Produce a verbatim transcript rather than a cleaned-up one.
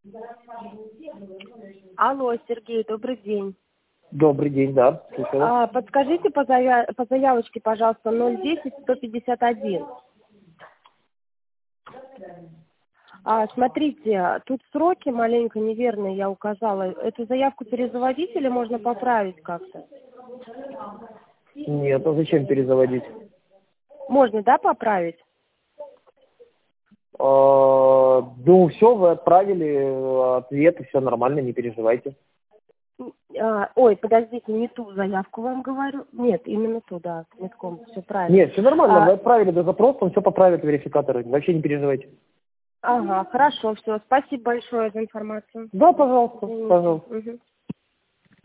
Алло, Сергей, добрый день. Добрый день, да. Слушаю вас. А, подскажите по, зая... по заявочке, пожалуйста, ноль десять сто пятьдесят один. А, смотрите, тут сроки маленько неверные я указала. Эту заявку перезаводить или можно поправить как-то? Нет, а зачем перезаводить? Можно, да, поправить? А, ну, все, вы отправили ответ, и все нормально, не переживайте. А, ой, подождите, не ту заявку вам говорю. Нет, именно ту, да, метком, все правильно. Нет, все нормально, А, вы отправили до запроса, он все поправит верификаторы, вообще не переживайте. ага, хорошо, все. Спасибо большое за информацию. Да, пожалуйста, Извините. пожалуйста. Мгм.